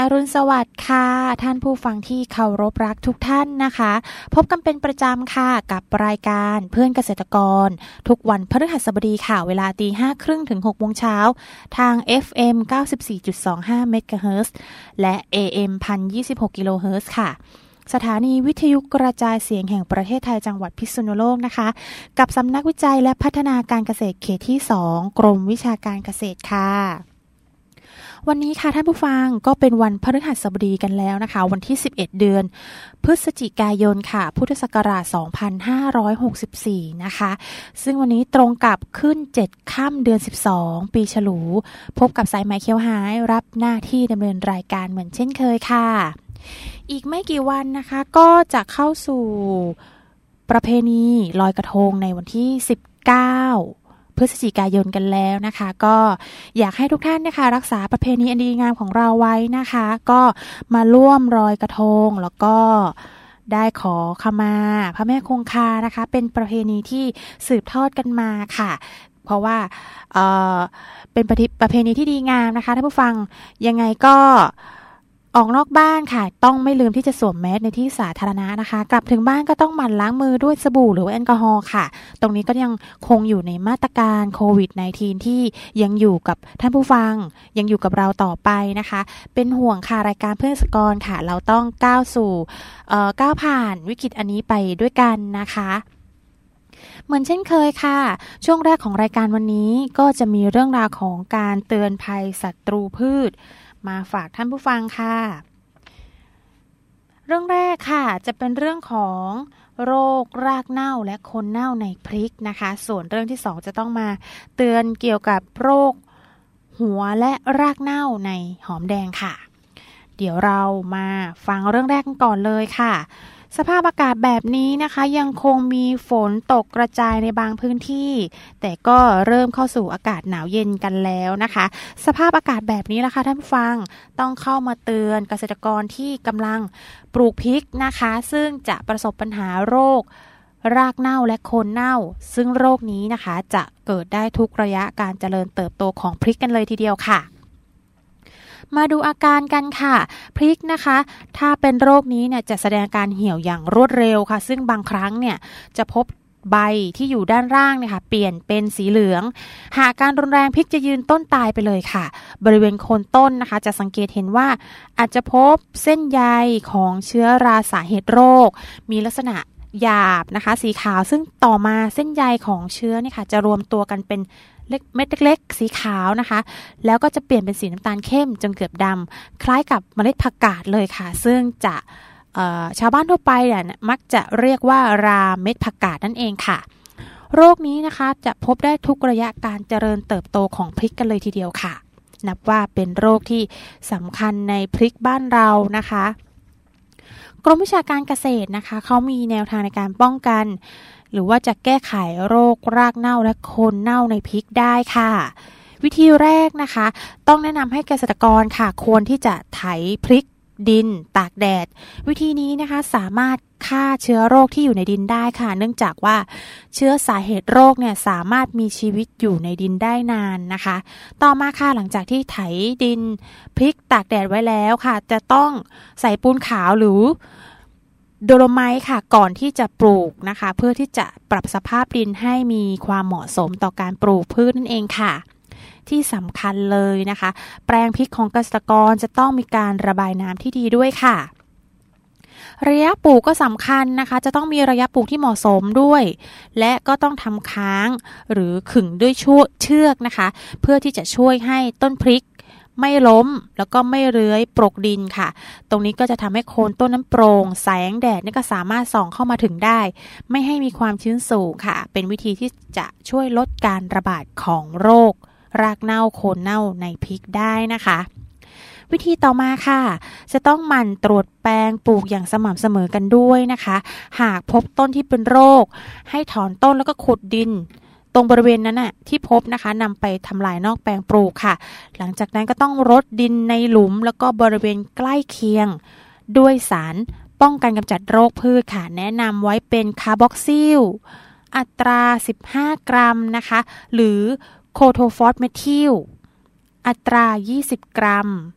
รุณสวัสดิ์ค่ะท่านผู้ฟังที่เคารพรักทุกท่านนะคะพบกันเป็นประจำค่ะกับรายการเพื่อนเกษตรกรทุกวันพฤหัสบดีค่ะเวลา 5:30 ถึง 6 โมงเช้าทาง FM 94.25 เมกะเฮิรตซ์และ AM 1026 กิโลเฮิรตซ์ค่ะสถานีวิทยุกระจายเสียงแห่งประเทศไทยจังหวัดพิษณุโลกนะคะกับสำนักวิจัยและพัฒนาการเกษตรเขตที่ 2 กรมวิชาการเกษตรค่ะวันนี้ค่ะท่านผู้ฟังก็เป็นวันพฤหัสบดีกันแล้วนะคะวันที่11เดือนพฤศจิกายนค่ะพุทธศักราช2564นะคะซึ่งวันนี้ตรงกับขึ้น7ค่ำเดือน12ปีฉลูพบกับสายไหมเคี้ยวหายรับหน้าที่ดำเนินรายการเหมือนเช่นเคยค่ะอีกไม่กี่วันนะคะก็จะเข้าสู่ประเพณีลอยกระทงในวันที่19พฤศจิกายนกันแล้วนะคะก็อยากให้ทุกท่านนะคะรักษาประเพณีอันดีงามของเราไว้นะคะก็มาร่วมลอยกระทงแล้วก็ได้ขอขมาพระแม่คงคานะคะเป็นประเพณีที่สืบทอดกันมาค่ะเพราะว่าเป็นประเพณีที่ดีงามนะคะท่านผู้ฟังยังไงก็ออกนอกบ้านค่ะต้องไม่ลืมที่จะสวมแมสในที่สาธารณะนะคะกลับถึงบ้านก็ต้องหมั่นล้างมือด้วยสบู่หรือแอลกอฮอล์ค่ะตรงนี้ก็ยังคงอยู่ในมาตรการโควิด -19 ที่ยังอยู่กับท่านผู้ฟังยังอยู่กับเราต่อไปนะคะเป็นห่วงค่ะรายการเพื่อนสกรค่ะเราต้องก้าวผ่านวิกฤตอันนี้ไปด้วยกันนะคะเหมือนเช่นเคยค่ะช่วงแรกของรายการวันนี้ก็จะมีเรื่องราวของการเตือนภัยศัตรูพืชมาฝากท่านผู้ฟังค่ะเรื่องแรกค่ะจะเป็นเรื่องของโรครากเน่าและโคนเน่าในพริกนะคะส่วนเรื่องที่สองจะต้องมาเตือนเกี่ยวกับโรคหัวและรากเน่าในหอมแดงค่ะเดี๋ยวเรามาฟังเรื่องแรกกันก่อนเลยค่ะสภาพอากาศแบบนี้นะคะยังคงมีฝนตกกระจายในบางพื้นที่แต่ก็เริ่มเข้าสู่อากาศหนาวเย็นกันแล้วนะคะสภาพอากาศแบบนี้ล่ะค่ะท่านผู้ฟังต้องเข้ามาเตือนเกษตรกรที่กำลังปลูกพริกนะคะซึ่งจะประสบปัญหาโรครากเน่าและโคนเน่าซึ่งโรคนี้นะคะจะเกิดได้ทุกระยะการเจริญเติบโตของพริกกันเลยทีเดียวค่ะมาดูอาการกันค่ะพริกนะคะถ้าเป็นโรคนี้เนี่ยจะแสดงการเหี่ยวอย่างรวดเร็วค่ะซึ่งบางครั้งเนี่ยจะพบใบที่อยู่ด้านล่างเนี่ยค่ะเปลี่ยนเป็นสีเหลืองหากการรุนแรงพริกจะยืนต้นตายไปเลยค่ะบริเวณโคนต้นนะคะจะสังเกตเห็นว่าอาจจะพบเส้นใยของเชื้อราสาเหตุโรคมีลักษณะหยาบนะคะสีขาวซึ่งต่อมาเส้นใยของเชื้อเนี่ยค่ะจะรวมตัวกันเป็นเม็ดเล็กๆสีขาวนะคะแล้วก็จะเปลี่ยนเป็นสีน้ำตาลเข้มจนเกือบดำคล้ายกับเมล็ดผักกาดเลยค่ะซึ่งจะชาวบ้านทั่วไปเนี่ยมักจะเรียกว่าราเม็ดผักกาดนั่นเองค่ะโรคนี้นะคะจะพบได้ทุกระยะการเจริญเติบโตของพริกกันเลยทีเดียวค่ะนับว่าเป็นโรคที่สำคัญในพริกบ้านเรานะคะกรมวิชาการเกษตรนะคะเขามีแนวทางในการป้องกันหรือว่าจะแก้ไขโรครากเน่าและโคนเน่าในพริกได้ค่ะวิธีแรกนะคะต้องแนะนำให้เกษตรกรค่ะควรที่จะไถพริกดินตากแดดวิธีนี้นะคะสามารถฆ่าเชื้อโรคที่อยู่ในดินได้ค่ะเนื่องจากว่าเชื้อสาเหตุโรคเนี่ยสามารถมีชีวิตอยู่ในดินได้นานนะคะต่อมาค่ะหลังจากที่ไถดินพริกตากแดดไว้แล้วค่ะจะต้องใส่ปูนขาวหรือโดโลไมต์ค่ะก่อนที่จะปลูกนะคะเพื่อที่จะปรับสภาพดินให้มีความเหมาะสมต่อการปลูกพืชนั่นเองค่ะที่สำคัญเลยนะคะแปลงพริกของเกษตรกรจะต้องมีการระบายน้ำที่ดีด้วยค่ะระยะปลูกก็สำคัญนะคะจะต้องมีระยะปลูกที่เหมาะสมด้วยและก็ต้องทำค้างหรือขึงด้วยเชือกนะคะเพื่อที่จะช่วยให้ต้นพริกไม่ล้มแล้วก็ไม่เลื้อยปรกดินค่ะตรงนี้ก็จะทำให้โคนต้นน้ำโปร่งแสงแดดนี่ก็สามารถส่องเข้ามาถึงได้ไม่ให้มีความชื้นสูงค่ะเป็นวิธีที่จะช่วยลดการระบาดของโรครากเน่าโคนเน่าในพริกได้นะคะวิธีต่อมาค่ะจะต้องหมั่นตรวจแปลงปลูกอย่างสม่ำเสมอกันด้วยนะคะหากพบต้นที่เป็นโรคให้ถอนต้นแล้วก็ขุดดินตรงบริเวณนั้นน่ะที่พบนะคะนำไปทำลายนอกแปลงปลูกค่ะหลังจากนั้นก็ต้องรดดินในหลุมแล้วก็บริเวณใกล้เคียงด้วยสารป้องกันกำจัดโรคพืชค่ะแนะนำไว้เป็นคาร์บอกซิลอัตรา15 กรัมนะคะหรือโคโทฟอสเมทิลอัตรา20 กรัม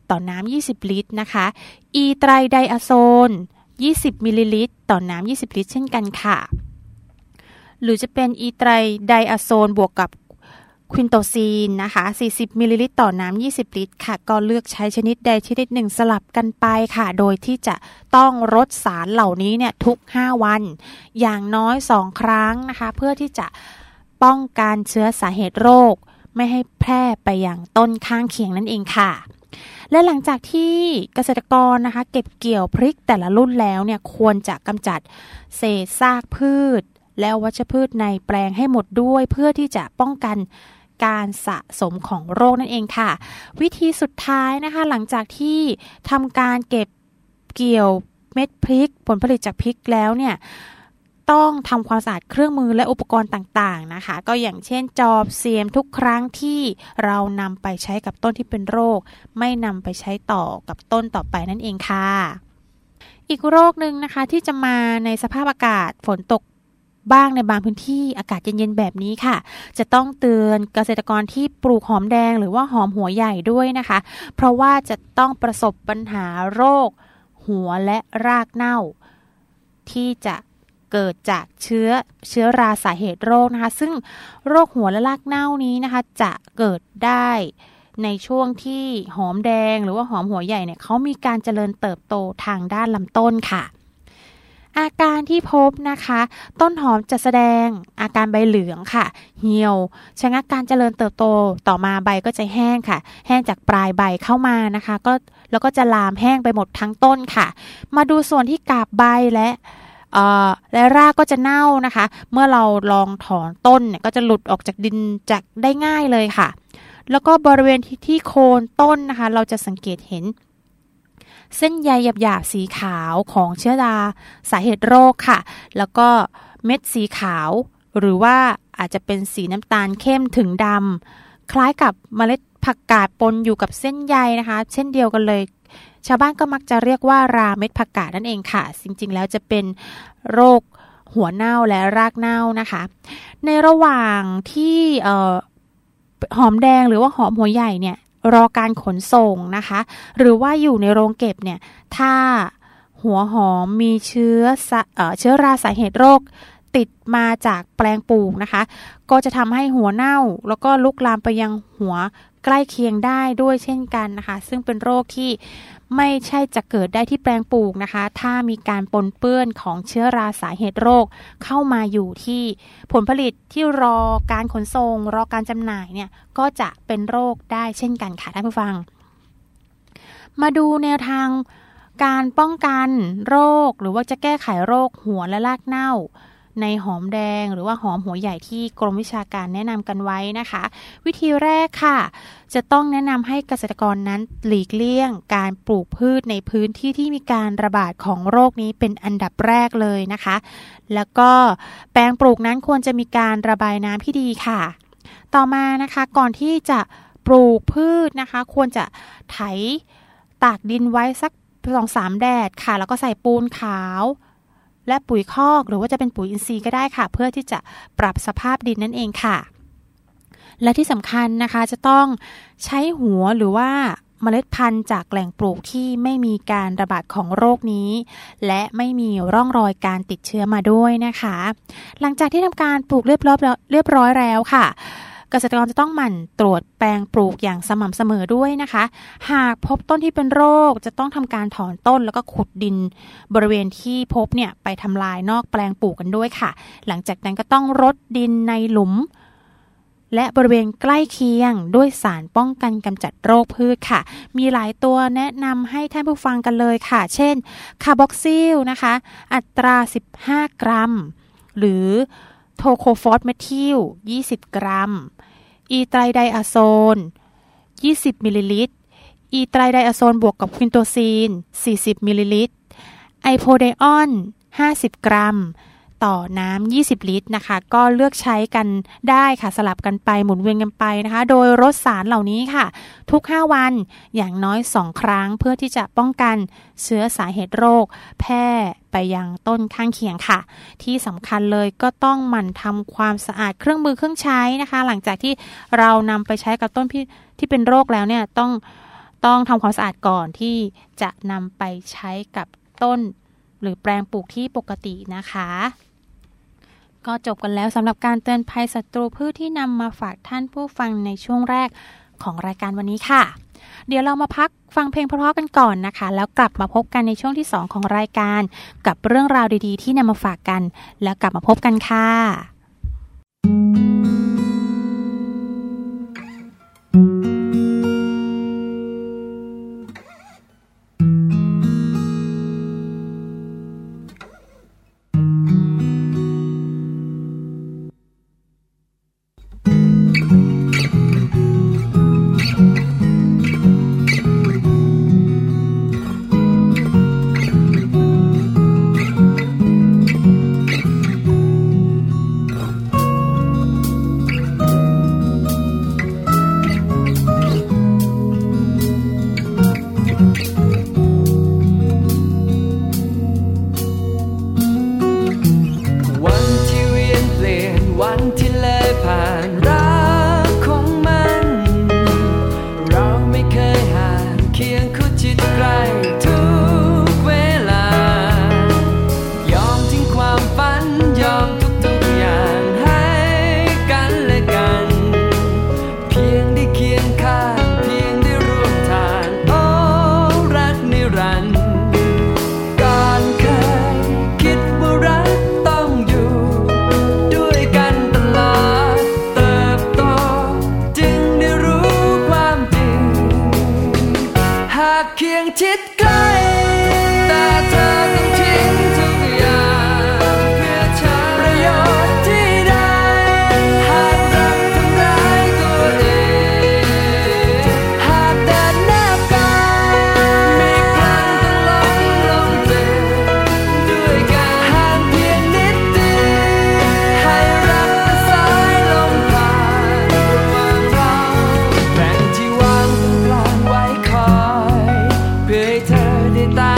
ต่อน้ำ20ลิตรนะคะอีไตรไดอะโซน20มิลลิลิตรต่อน้ำ20ลิตรเช่นกันค่ะหรือจะเป็นอีไตรไดอะโซนบวกกับควินโตซีนนะคะ40มิลลิลิตรต่อน้ำ20ลิตรค่ะก็เลือกใช้ชนิดใดชนิดหนึ่งสลับกันไปค่ะโดยที่จะต้องลดสารเหล่านี้เนี่ยทุก5วันอย่างน้อย2ครั้งนะคะเพื่อที่จะป้องกันเชื้อสาเหตุโรคไม่ให้แพร่ไปยังต้นข้างเคียงนั่นเองค่ะและหลังจากที่เกษตรกรนะคะเก็บเกี่ยวพริกแต่ละรุ่นแล้วเนี่ยควรจะกำจัดเศษซากพืชและวัชพืชในแปลงให้หมดด้วยเพื่อที่จะป้องกันการสะสมของโรคนั่นเองค่ะวิธีสุดท้ายนะคะหลังจากที่ทำการเก็บเกี่ยวเม็ดพริกผลผลิตจากพริกแล้วเนี่ยต้องทำความสะอาดเครื่องมือและอุปกรณ์ต่างๆนะคะก็อย่างเช่นจอบเสียมทุกครั้งที่เรานำไปใช้กับต้นที่เป็นโรคไม่นำไปใช้ต่อกับต้นต่อไปนั่นเองค่ะอีกโรคนึงนะคะที่จะมาในสภาพอากาศฝนตกบ้างในบางพื้นที่อากาศเย็นๆแบบนี้ค่ะจะต้องเตือนเกษตรกรที่ปลูกหอมแดงหรือว่าหอมหัวใหญ่ด้วยนะคะเพราะว่าจะต้องประสบปัญหาโรคหัวและรากเน่าที่จะเกิดจากเชื้อราสาเหตุโรคนะคะซึ่งโรคหัวและรากเน่านี้นะคะจะเกิดได้ในช่วงที่หอมแดงหรือว่าหอมหัวใหญ่เนี่ยเขามีการเจริญเติบโตทางด้านลำต้นค่ะอาการที่พบนะคะต้นหอมจะแสดงอาการใบเหลืองค่ะเหี่ยวชะงักการเจริญเติบโตต่อมาใบก็จะแห้งค่ะแห้งจากปลายใบเข้ามานะคะแล้วก็จะลามแห้งไปหมดทั้งต้นค่ะมาดูส่วนที่กาบใบและรากก็จะเน่านะคะเมื่อเราลองถอนต้นเนี่ยก็จะหลุดออกจากดินจากได้ง่ายเลยค่ะแล้วก็บริเวณที่โคนต้นนะคะเราจะสังเกตเห็นเส้นใยหยาบๆสีขาวของเชื้อราสาเหตุโรคค่ะแล้วก็เม็ดสีขาวหรือว่าอาจจะเป็นสีน้ำตาลเข้มถึงดำคล้ายกับเมล็ดผักกาดปนอยู่กับเส้นใยนะคะเช่นเดียวกันเลยชาวบ้านก็มักจะเรียกว่าราเม็ดผักกาดนั่นเองค่ะจริงๆแล้วจะเป็นโรคหัวเน่าและรากเน่านะคะในระหว่างที่หอมแดงหรือว่าหอมหัวใหญ่เนี่ยรอการขนส่งนะคะหรือว่าอยู่ในโรงเก็บเนี่ยถ้าหัวหอมมีเชื้อราสาเหตุโรคติดมาจากแปลงปลูกนะคะก็จะทำให้หัวเน่าแล้วก็ลุกลามไปยังหัวใกล้เคียงได้ด้วยเช่นกันนะคะซึ่งเป็นโรคที่ไม่ใช่จะเกิดได้ที่แปลงปลูกนะคะถ้ามีการปนเปื้อนของเชื้อราสาเหตุโรคเข้ามาอยู่ที่ผลผลิตที่รอการขนส่งรอการจำหน่ายเนี่ยก็จะเป็นโรคได้เช่นกันค่ะท่านผู้ฟังมาดูแนวทางการป้องกันโรคหรือว่าจะแก้ไขโรคหัวและรากเน่าในหอมแดงหรือว่าหอมหัวใหญ่ที่กรมวิชาการแนะนำกันไว้นะคะวิธีแรกค่ะจะต้องแนะนำให้เกษตรกรนั้นหลีกเลี่ยงการปลูกพืชในพื้นที่ที่มีการระบาดของโรคนี้เป็นอันดับแรกเลยนะคะแล้วก็แปลงปลูกนั้นควรจะมีการระบายน้ำที่ดีค่ะต่อมานะคะก่อนที่จะปลูกพืชนะคะควรจะไถตากดินไว้สัก 2-3 แดดค่ะแล้วก็ใส่ปูนขาวและปุ๋ยคอกหรือว่าจะเป็นปุ๋ยอินทรีย์ก็ได้ค่ะเพื่อที่จะปรับสภาพดินนั่นเองค่ะและที่สำคัญนะคะจะต้องใช้หัวหรือว่าเมล็ดพันธุ์จากแหล่งปลูกที่ไม่มีการระบาดของโรคนี้และไม่มีร่องรอยการติดเชื้อมาด้วยนะคะหลังจากที่ทำการปลูกเรียบร้อยแล้วค่ะเกษตรกรจะต้องหมั่นตรวจแปลงปลูกอย่างสม่ำเสมอด้วยนะคะหากพบต้นที่เป็นโรคจะต้องทำการถอนต้นแล้วก็ขุดดินบริเวณที่พบเนี่ยไปทำลายนอกแปลงปลูกกันด้วยค่ะหลังจากนั้นก็ต้องรดดินในหลุมและบริเวณใกล้เคียงด้วยสารป้องกันกำจัดโรคพืชค่ะมีหลายตัวแนะนำให้ท่านผู้ฟังกันเลยค่ะเช่นคาร์บอกซิลนะคะอัตรา15กรัมหรือโทโคฟอสเมทิล20กรัมอีไตรไดอะโซน20มิลลิลิตรอีไตรไดอะโซนบวกกับควินโตซีน40มิลลิลิตรไอโพไดออน50กรัมต่อน้ำ20ลิตรนะคะก็เลือกใช้กันได้ค่ะสลับกันไปหมุนเวียนกันไปนะคะโดยลดสารเหล่านี้ค่ะทุก5วันอย่างน้อย2ครั้งเพื่อที่จะป้องกันเชื้อสาเหตุโรคแพร่ไปยังต้นข้างเคียงค่ะที่สำคัญเลยก็ต้องหมั่นทำความสะอาดเครื่องมือเครื่องใช้นะคะหลังจากที่เรานำไปใช้กับต้นที่เป็นโรคแล้วเนี่ยต้องต้องทำความสะอาดก่อนที่จะนำไปใช้กับต้นหรือแปลงปลูกที่ปกตินะคะก็จบกันแล้วสำหรับการเตือนภัยศัตรูพืชที่นำมาฝากท่านผู้ฟังในช่วงแรกของรายการวันนี้ค่ะเดี๋ยวเรามาพักฟังเพลงเพราะๆกันก่อนนะคะแล้วกลับมาพบกันในช่วงที่2ของรายการกับเรื่องราวดีๆที่นำมาฝากกันแล้วกลับมาพบกันค่ะได้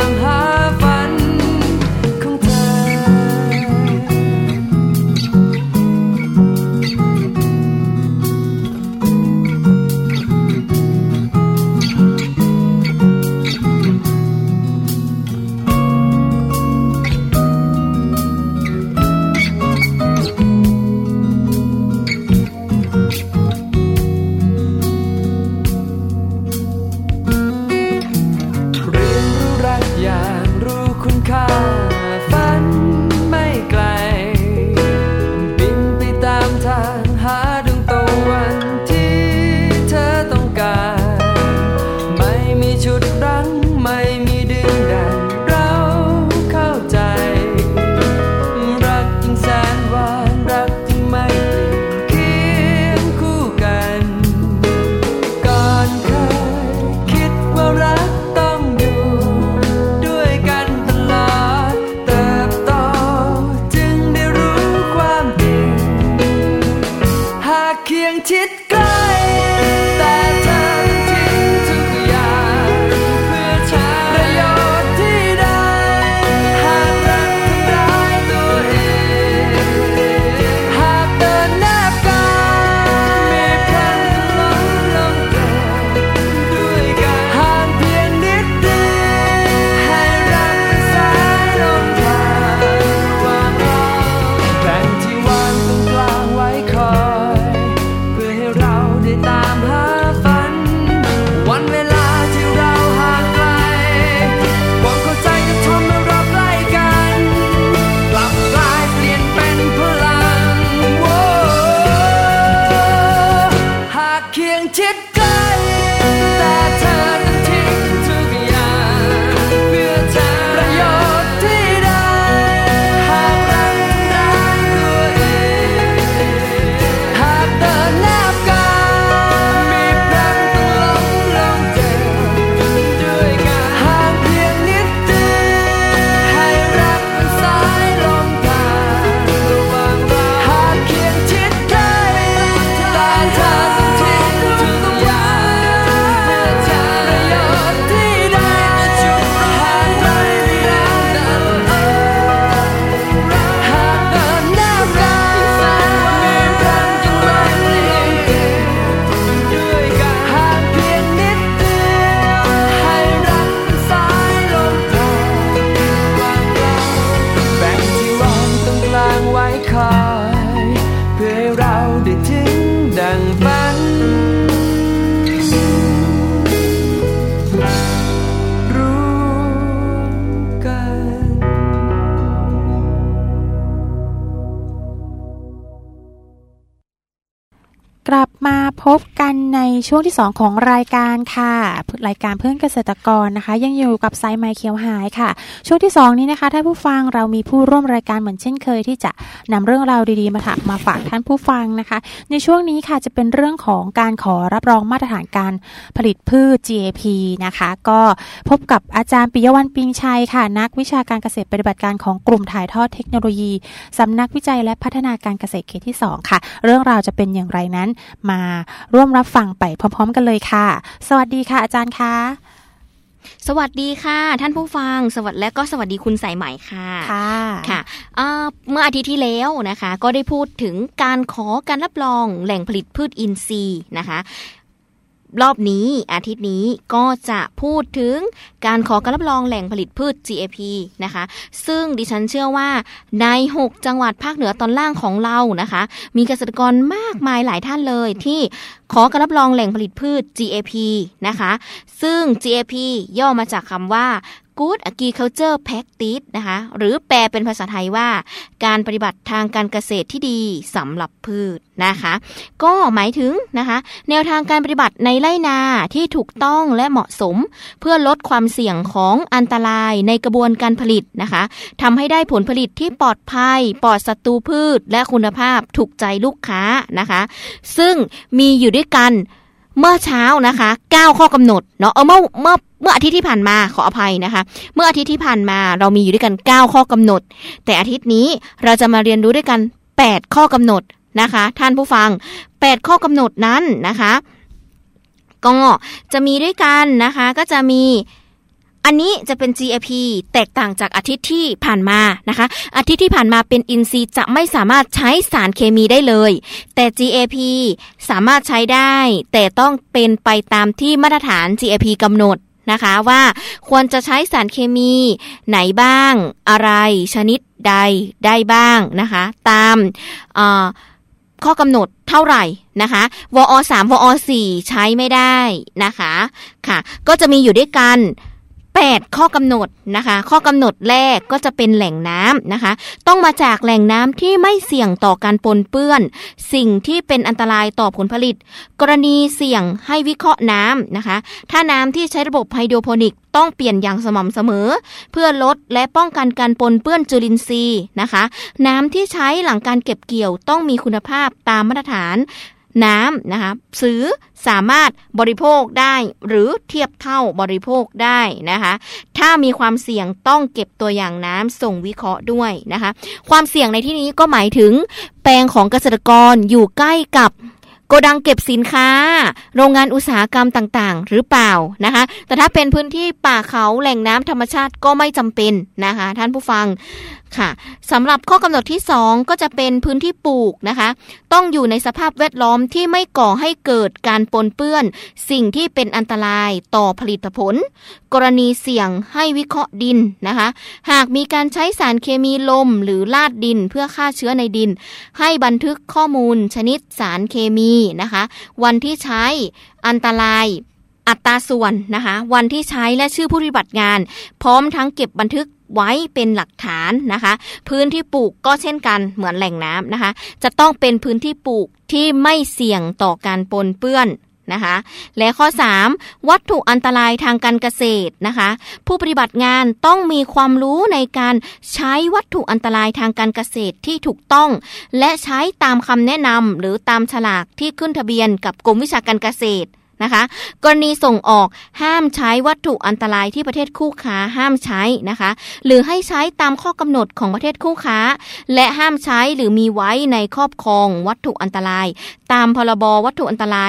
บกันในช่วงที่2ของรายการค่ะรายการเพื่อนเกษตรกรนะคะยังอยู่กับสายไมค์เขียวหายค่ะช่วงที่2นี้นะคะท่านผู้ฟังเรามีผู้ร่วมรายการเหมือนเช่นเคยที่จะนำเรื่องราวดีๆมาฝากท่านผู้ฟังนะคะในช่วงนี้ค่ะจะเป็นเรื่องของการขอรับรองมาตรฐานการผลิตพืช GAP นะคะก็พบกับอาจารย์ปิยวรรณปิงชัยค่ะนักวิชาการเกษตรปฏิบัติการของกลุ่มถ่ายทอดเทคโนโลยีสำนักวิจัยและพัฒนาการเกษตรเขตที่2ค่ะเรื่องราวจะเป็นอย่างไรนั้นมาร่วมรับฟังไปพร้อมๆกันเลยค่ะสวัสดีค่ะอาจารย์คะสวัสดีค่ะท่านผู้ฟังสวัสดีและก็สวัสดีคุณสายไหมค่ะค่ะเมื่ออาทิตย์ที่แล้วนะคะก็ได้พูดถึงการขอการรับรองแหล่งผลิตพืชอินทรีย์นะคะรอบนี้อาทิตย์นี้ก็จะพูดถึงการขอการรับรองแหล่งผลิตพืช GAP นะคะซึ่งดิฉันเชื่อว่าใน6จังหวัดภาคเหนือตอนล่างของเรานะคะมีเกษตรกรมากมายหลายท่านเลยที่ขอการรับรองแหล่งผลิตพืช GAP นะคะซึ่ง GAP ย่อมาจากคำว่า Good Agriculture Practice นะคะหรือแปลเป็นภาษาไทยว่าการปฏิบัติทางการเกษตรที่ดีสำหรับพืชนะคะก็หมายถึงนะคะแนวทางการปฏิบัติในไร่นาที่ถูกต้องและเหมาะสมเพื่อลดความเสี่ยงของอันตรายในกระบวนการผลิตนะคะทำให้ได้ผลผลิตที่ปลอดภัยปลอดศัตรูพืชและคุณภาพถูกใจลูกค้านะคะซึ่งมีอยู่ด้วยกันเมื่อเช้านะคะ9ข้อกำหนดเนาะเมื่ออาทิตย์ที่ผ่านมาขออภัยนะคะเมื่ออาทิตย์ที่ผ่านมาเรามีอยู่ด้วยกัน9ข้อกำหนดแต่อาทิตย์นี้เราจะมาเรียนรู้ด้วยกัน8ข้อกำหนดนะคะท่านผู้ฟัง8ข้อกำหนดนั้นนะคะก็จะมีด้วยกันนะคะก็จะมีอันนี้จะเป็น GAP แตกต่างจากอาทิตย์ที่ผ่านมานะคะอาทิตย์ที่ผ่านมาเป็นอินทรีย์จะไม่สามารถใช้สารเคมีได้เลยแต่ GAP สามารถใช้ได้แต่ต้องเป็นไปตามที่มาตรฐาน GAP กำหนดนะคะว่าควรจะใช้สารเคมีไหนบ้างอะไรชนิดใดได้บ้างนะคะตามข้อกำหนดเท่าไหร่นะคะวอ3วอ4ใช้ไม่ได้นะคะค่ะก็จะมีอยู่ด้วยกัน8ข้อกำหนดนะคะข้อกำหนดแรกก็จะเป็นแหล่งน้ำนะคะต้องมาจากแหล่งน้ำที่ไม่เสี่ยงต่อการปนเปื้อนสิ่งที่เป็นอันตรายต่อผลผลิตกรณีเสี่ยงให้วิเคราะห์น้ำนะคะถ้าน้ำที่ใช้ระบบไฮโดรโปนิกต้องเปลี่ยนอย่างสม่ำเสมอเพื่อลดและป้องกันการปนเปื้อนจุลินทรีย์นะคะน้ำที่ใช้หลังการเก็บเกี่ยวต้องมีคุณภาพตามมาตรฐานน้ำนะคะซื้อสามารถบริโภคได้หรือเทียบเท่าบริโภคได้นะคะถ้ามีความเสี่ยงต้องเก็บตัวอย่างน้ำส่งวิเคราะห์ด้วยนะคะความเสี่ยงในที่นี้ก็หมายถึงแปลงของเกษตรกรอยู่ใกล้กับโกดังเก็บสินค้าโรงงานอุตสาหกรรมต่างๆหรือเปล่านะคะแต่ถ้าเป็นพื้นที่ป่าเขาแหล่งน้ำธรรมชาติก็ไม่จำเป็นนะคะท่านผู้ฟังค่ะสำหรับข้อกำหนดที่2ก็จะเป็นพื้นที่ปลูกนะคะต้องอยู่ในสภาพแวดล้อมที่ไม่ก่อให้เกิดการปนเปื้อนสิ่งที่เป็นอันตรายต่อผลิตผลกรณีเสี่ยงให้วิเคราะห์ดินนะคะหากมีการใช้สารเคมีลมหรือลาดดินเพื่อฆ่าเชื้อในดินให้บันทึกข้อมูลชนิดสารเคมีนะคะวันที่ใช้อันตรายอัตราส่วนนะคะวันที่ใช้และชื่อผู้ปฏิบัติงานพร้อมทั้งเก็บบันทึกไว้เป็นหลักฐานนะคะพื้นที่ปลูกก็เช่นกันเหมือนแหล่งน้ำนะคะจะต้องเป็นพื้นที่ปลูกที่ไม่เสี่ยงต่อการปนเปื้อนนะคะและข้อ3วัตถุอันตรายทางการเกษตรนะคะผู้ปฏิบัติงานต้องมีความรู้ในการใช้วัตถุอันตรายทางการเกษตรที่ถูกต้องและใช้ตามคำแนะนำหรือตามฉลากที่ขึ้นทะเบียนกับกรมวิชาการเกษตรนะคะกรณีส่งออกห้ามใช้วัตถุอันตรายที่ประเทศคู่ค้าห้ามใช้นะคะหรือให้ใช้ตามข้อกำหนดของประเทศคู่ค้าและห้ามใช้หรือมีไว้ในครอบครองวัตถุอันตรายตามพรบวัตถุอันตราย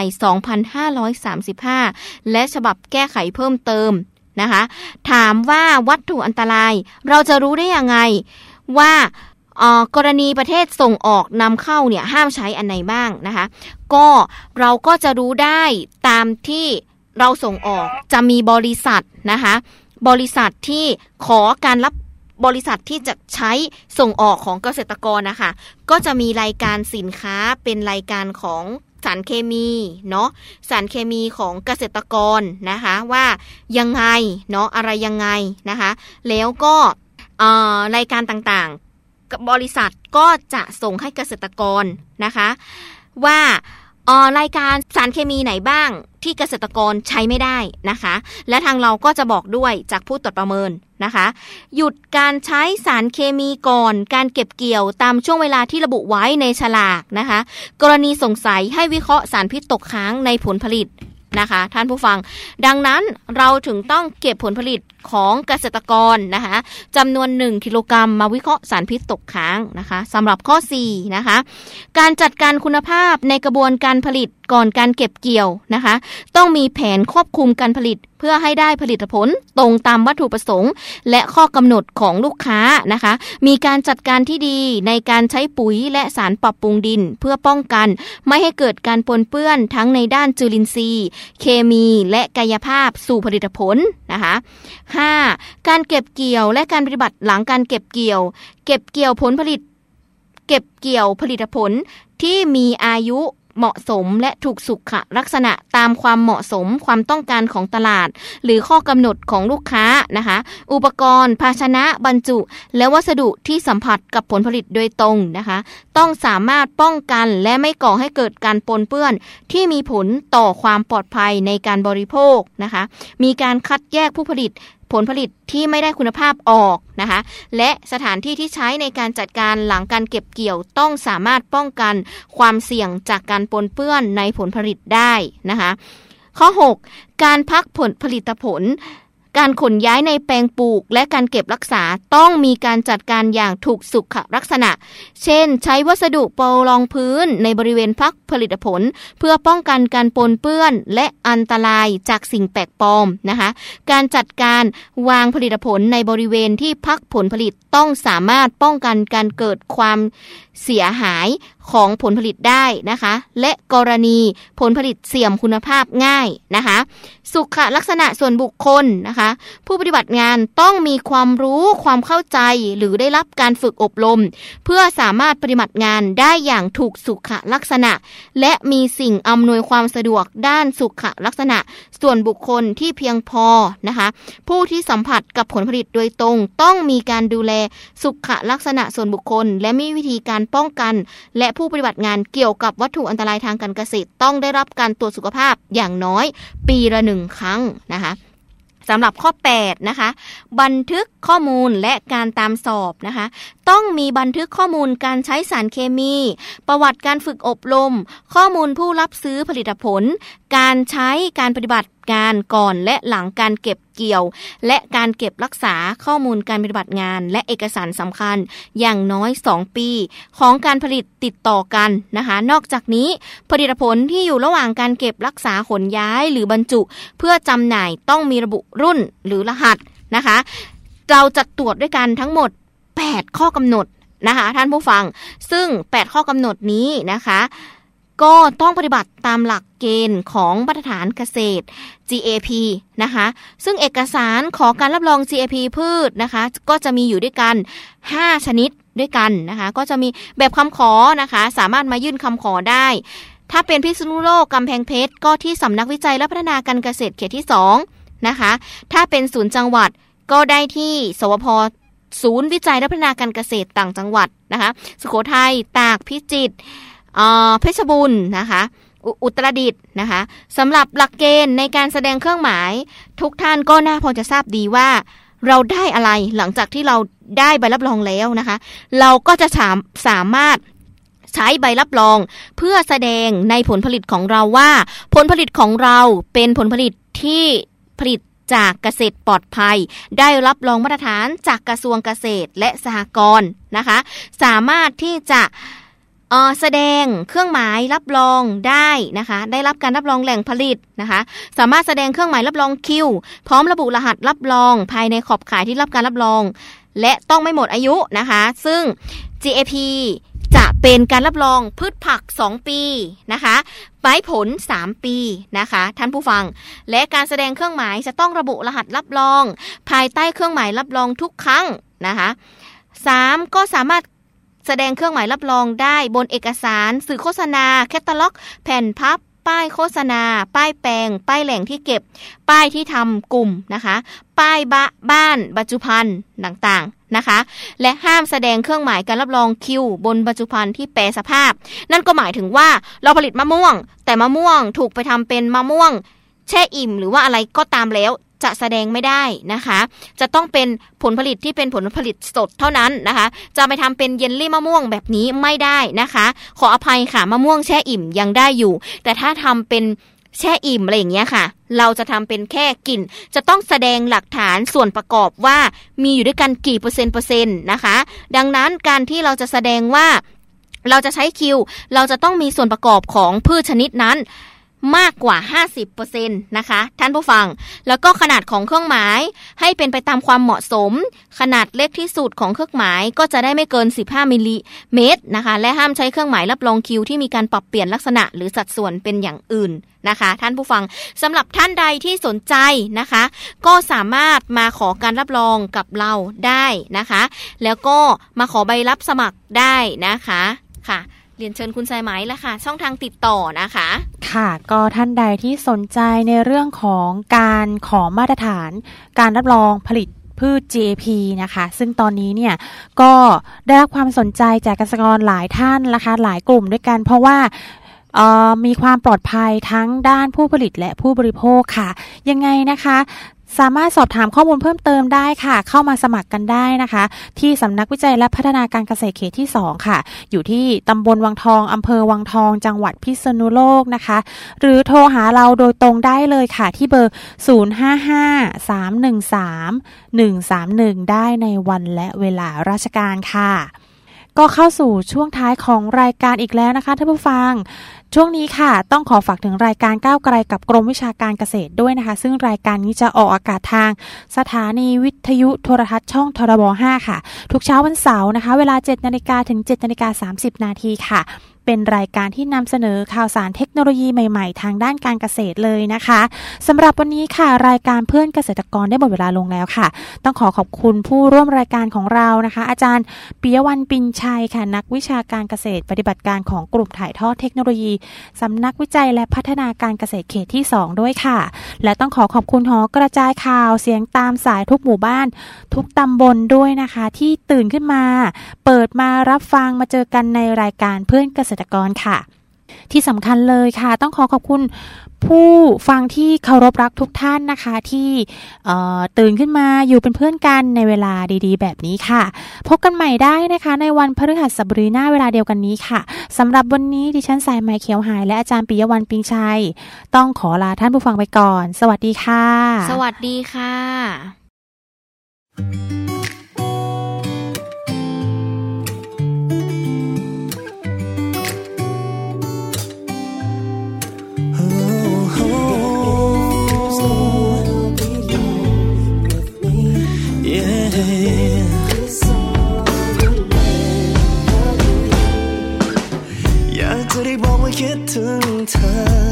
2535 และฉบับแก้ไขเพิ่มเติมนะคะถามว่าวัตถุอันตรายเราจะรู้ได้ยังไงว่ากรณีประเทศส่งออกนำเข้าเนี่ยห้ามใช้อันไหนบ้างนะคะก็เราก็จะรู้ได้ตามที่เราส่งออกจะมีบริษัทนะคะบริษัทที่ขอการรับบริษัทที่จะใช้ส่งออกของเกษตรกรนะคะก็จะมีรายการสินค้าเป็นรายการของสารเคมีเนาะสารเคมีของเกษตรกรนะคะว่ายังไงเนาะอะไรยังไงนะคะแล้วก็รายการต่างๆบริษัทก็จะส่งให้เกษตรกรนะคะว่ารายการสารเคมีไหนบ้างที่เกษตรกรใช้ไม่ได้นะคะและทางเราก็จะบอกด้วยจากผู้ตรวจประเมินนะคะหยุดการใช้สารเคมีก่อนการเก็บเกี่ยวตามช่วงเวลาที่ระบุไว้ในฉลากนะคะกรณีสงสัยให้วิเคราะห์สารพิษตกค้างในผลผลิตนะคะท่านผู้ฟังดังนั้นเราถึงต้องเก็บผลผลิตของเกษตรกรนะคะจำนวน1กิโลกรัมมาวิเคราะห์สารพิษตกค้างนะคะสำหรับข้อ4นะคะการจัดการคุณภาพในกระบวนการผลิตก่อนการเก็บเกี่ยวนะคะต้องมีแผนควบคุมการผลิตเพื่อให้ได้ผลิตผลตรงตามวัตถุประสงค์และข้อกำหนดของลูกค้านะคะมีการจัดการที่ดีในการใช้ปุ๋ยและสารปรับปรุงดินเพื่อป้องกันไม่ให้เกิดการปนเปื้อนทั้งในด้านจุลินทรีย์เคมีและกายภาพสู่ผลิตผลนะคะ5การเก็บเกี่ยวและการปฏิบัติหลังการเก็บเกี่ยวผลผลิตเก็บเกี่ยวผลิตผลที่มีอายุเหมาะสมและถูกสุขลักษณะตามความเหมาะสมความต้องการของตลาดหรือข้อกำหนดของลูกค้านะคะอุปกรณ์ภาชนะบรรจุและวัสดุที่สัมผัสกับผลผลิตโดยตรงนะคะต้องสามารถป้องกันและไม่ก่อให้เกิดการปนเปื้อนที่มีผลต่อความปลอดภัยในการบริโภคนะคะมีการคัดแยกผู้ผลิตผลผลิตที่ไม่ได้คุณภาพออกนะคะและสถานที่ที่ใช้ในการจัดการหลังการเก็บเกี่ยวต้องสามารถป้องกันความเสี่ยงจากการปนเปื้อนในผลผลิตได้นะคะข้อ6การพักผลผลิตผลการขนย้ายในแปลงปลูกและการเก็บรักษาต้องมีการจัดการอย่างถูกสุขลักษณะเช่นใช้วัสดุปูรองพื้นในบริเวณพักผลิตผลเพื่อป้องกันการปนเปื้อนและอันตรายจากสิ่งแปลกปลอมนะคะการจัดการวางผลิตผลในบริเวณที่พักผลผลิตต้องสามารถป้องกันการเกิดความเสียหายของผลผลิตได้นะคะและกรณีผลผลิตเสื่อมคุณภาพง่ายนะคะสุขลักษณะส่วนบุคคลนะคะผู้ปฏิบัติงานต้องมีความรู้ความเข้าใจหรือได้รับการฝึกอบรมเพื่อสามารถปฏิบัติงานได้อย่างถูกสุขลักษณะและมีสิ่งอำนวยความสะดวกด้านสุขลักษณะส่วนบุคคลที่เพียงพอนะคะผู้ที่สัมผัสกับผลผลิตโดยตรงต้องมีการดูแลสุขลักษณะส่วนบุคคลและมีวิธีการป้องกันและผู้ปฏิบัติงานเกี่ยวกับวัตถุอันตรายทางการเกษตรต้องได้รับการตรวจสุขภาพอย่างน้อยปีละ1 ครั้งนะคะสำหรับข้อ8นะคะบันทึกข้อมูลและการตามสอบนะคะต้องมีบันทึกข้อมูลการใช้สารเคมีประวัติการฝึกอบรมข้อมูลผู้รับซื้อผลิตผลการใช้การปฏิบัติงานก่อนและหลังการเก็บเกี่ยวและการเก็บรักษาข้อมูลการปฏิบัติงานและเอกสารสำคัญอย่างน้อย2 ปีของการผลิตติดต่อกันนะคะนอกจากนี้ผลิตผลที่อยู่ระหว่างการเก็บรักษาขนย้ายหรือบรรจุเพื่อจำหน่ายต้องมีระบุรุ่นหรือรหัสนะคะเราจะตรวจด้วยกันทั้งหมด8 ข้อกำหนดนะคะท่านผู้ฟังซึ่ง8 ข้อกำหนดนี้นะคะก็ต้องปฏิบัติตามหลักเกณฑ์ของมาตรฐานเกษตร GAP นะคะซึ่งเอกสารขอการรับรอง GAP พืชนะคะก็จะมีอยู่ด้วยกัน5 ชนิดด้วยกันนะคะก็จะมีแบบคำขอนะคะสามารถมายื่นคำขอได้ถ้าเป็นพิษณุโลกกำแพงเพชรก็ที่สำนักวิจัยและพัฒนาการเกษตรเขตที่2นะคะถ้าเป็นศูนย์จังหวัดก็ได้ที่สวพ.ศูนย์วิจัยและพัฒนาการเกษตรต่างจังหวัดนะคะสุโขทัยตากพิจิตรเพชรบูรณ์นะคะอุตรดิตถ์นะคะสำหรับหลักเกณฑ์ในการแสดงเครื่องหมายทุกท่านก็น่าพอจะทราบดีว่าเราได้อะไรหลังจากที่เราได้ใบรับรองแล้วนะคะเราก็จะสามารถใช้ใบรับรองเพื่อแสดงในผลผลิตของเราว่าผลผลิตของเราเป็นผลผลิตที่ผลิตจากเกษตรปลอดภัยได้รับรองมาตรฐานจากกระทรวงเกษตรและสหกรณ์นะคะสามารถที่จะแสดงเครื่องหมายรับรองได้นะคะได้รับการรับรองแหล่งผลิตนะคะสามารถแสดงเครื่องหมายรับรองคิวพร้อมระบุรหัสรับรองภายในขอบข่ายที่รับการรับรองและต้องไม่หมดอายุนะคะซึ่ง GAP จะเป็นการรับรองพืชผัก2 ปีนะคะไม้ผล3 ปีนะคะท่านผู้ฟังและการแสดงเครื่องหมายจะต้องระบุรหัสรับรองภายใต้เครื่องหมายรับรองทุกครั้งนะคะ3ก็สามารถแสดงเครื่องหมายรับรองได้บนเอกสารสื่อโฆษณาแคตตาล็อกแผ่นพับป้ายโฆษณาป้ายแปลงป้ายแหล่งที่เก็บป้ายที่ทำกลุ่มนะคะป้ายบ้านบรรจุภัณฑ์ต่างนะคะและห้ามแสดงเครื่องหมายการรับรอง Q บนบรรจุภัณฑ์ที่แปรสภาพนั่นก็หมายถึงว่าเราผลิตมะม่วงแต่มะม่วงถูกไปทำเป็นมะม่วงแช่อิ่มหรือว่าอะไรก็ตามแล้วจะแสดงไม่ได้นะคะจะต้องเป็นผลผลิตที่เป็นผลผลิตสดเท่านั้นนะคะจะไปทำเป็นเยลลี่มะม่วงแบบนี้ไม่ได้นะคะขออภัยค่ะมะม่วงแช่อิ่มยังได้อยู่แต่ถ้าทำเป็นแช่อิ่มอะไรอย่างเงี้ยค่ะเราจะทำเป็นแค่กลิ่นจะต้องแสดงหลักฐานส่วนประกอบว่ามีอยู่ด้วยกันกี่เปอร์เซ็นต์นะคะดังนั้นการที่เราจะแสดงว่าเราจะใช้คิวเราจะต้องมีส่วนประกอบของพืชชนิดนั้นมากกว่า 50% นะคะท่านผู้ฟังแล้วก็ขนาดของเครื่องหมายให้เป็นไปตามความเหมาะสมขนาดเล็กที่สุดของเครื่องหมายก็จะได้ไม่เกิน15มิลลิเมตรนะคะและห้ามใช้เครื่องหมายรับรองคิวที่มีการปรับเปลี่ยนลักษณะหรือสัดส่วนเป็นอย่างอื่นนะคะท่านผู้ฟังสำหรับท่านใดที่สนใจนะคะก็สามารถมาขอการรับรองกับเราได้นะคะแล้วก็มาขอใบรับสมัครได้นะคะค่ะเรียนเชิญคุณสายไหมแล้วค่ะช่องทางติดต่อนะคะค่ะก็ท่านใดที่สนใจในเรื่องของการขอมาตรฐานการรับรองผลิตพืช GAP นะคะซึ่งตอนนี้เนี่ยก็ได้รับความสนใจจากเกษตรกรหลายท่านนะคะหลายกลุ่มด้วยกันเพราะว่ามีความปลอดภัยทั้งด้านผู้ผลิตและผู้บริโภคค่ะยังไงนะคะสามารถสอบถามข้อมูลเพิ่มเติมได้ค่ะเข้ามาสมัครกันได้นะคะที่สำนักวิจัยและพัฒนาการเกษตรเขตที่2ค่ะอยู่ที่ตำบลวังทองอำเภอวังทองจังหวัดพิษณุโลกนะคะหรือโทรหาเราโดยตรงได้เลยค่ะที่เบอร์055-313-131ได้ในวันและเวลาราชการค่ะก็เข้าสู่ช่วงท้ายของรายการอีกแล้วนะคะท่านผู้ฟังช่วงนี้ค่ะต้องขอฝากถึงรายการก้าวไกลกับกรมวิชาการเกษตรด้วยนะคะซึ่งรายการนี้จะออกอากาศทางสถานีวิทยุโทรทัศน์ช่องทรบ5ค่ะทุกเช้าวันเสาร์นะคะเวลา 7:00 นถึง 7:30 นค่ะเป็นรายการที่นำเสนอข่าวสารเทคโนโลยีใหม่ๆทางด้านการเกษตรเลยนะคะสำหรับวันนี้ค่ะรายการเพื่อนเกษตรกรได้หมดเวลาลงแล้วค่ะต้องขอบคุณผู้ร่วมรายการของเรานะคะอาจารย์ปิยวรรณปินชัยค่ะนักวิชาการเกษตรปฏิบัติการของกลุ่มถ่ายทอดเทคโนโลยีสำนักวิจัยและพัฒนาการเกษตรเขตที่2ด้วยค่ะและต้องขอบคุณหอกระจายข่าวเสียงตามสายทุกหมู่บ้านทุกตำบลด้วยนะคะที่ตื่นขึ้นมาเปิดมารับฟังมาเจอกันในรายการเพื่อนเกษตรกรค่ะที่สำคัญเลยค่ะต้องขอบคุณผู้ฟังที่เคารพรักทุกท่านนะคะที่ตื่นขึ้นมาอยู่เป็นเพื่อนกันในเวลาดีๆแบบนี้ค่ะพบกันใหม่ได้นะคะในวันพฤหัสบดีหน้าเวลาเดียวกันนี้ค่ะสำหรับวันนี้ดิฉันสายไหมเขียวหายและอาจารย์ปิยวรรณปิงชัยต้องขอลาท่านผู้ฟังไปก่อนสวัสดีค่ะสวัสดีค่ะอยากจะได้บอกว่าคิดถึงเธอ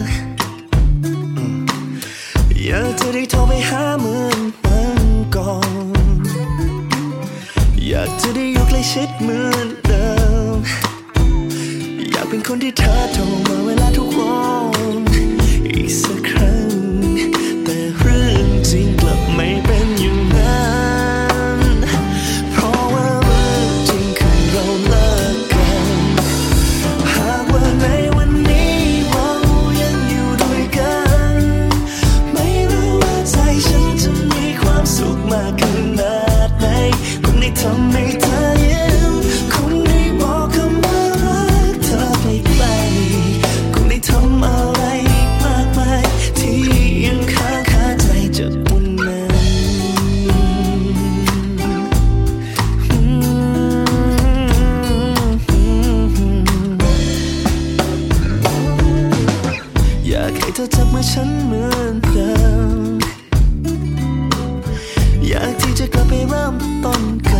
อยากจะได้โทรไปหาเหมือนวันก่อนอยากจะได้อยู่ใกล้ชิดเหมือนเดิมอยากเป็นคนที่เธอโทรมาเวลาทุกวันอีกสักครั้งแต่เรื่องจริงกลับไม่เป็นอย่างนั้นเพราะว่าเรื่องจริงคือเราเลิกกันหากว่าในวันนี้เรายังอยู่ด้วยกันไม่รู้ว่าใจฉันจะมีความสุขมากขนาดไหนคงได้ทำให้เธอยิ้มคงได้บอกคำว่ารักเธอใกล้ๆคงได้ทำอะไรมากมายที่ยังค้างคาใจจากวันนั้นอยากให้เธอจับมือฉันเหมือนเดิมอยากที่จะกลับไปเริ่มต้นกัน